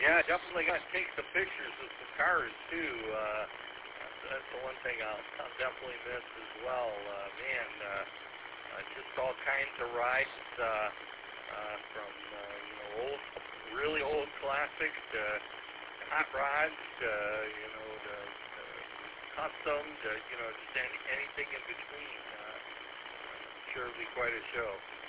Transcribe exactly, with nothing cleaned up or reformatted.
Yeah, definitely got to take some pictures of some cars too. Uh, that's, that's the one thing I'll, I'll definitely miss as well. Uh, man, uh, uh, just all kinds of rides, uh, uh, from uh, you know old, really old classics to hot rods, to you know the, the custom, to you know just any, anything in between. Uh, sure, it'll be quite a show.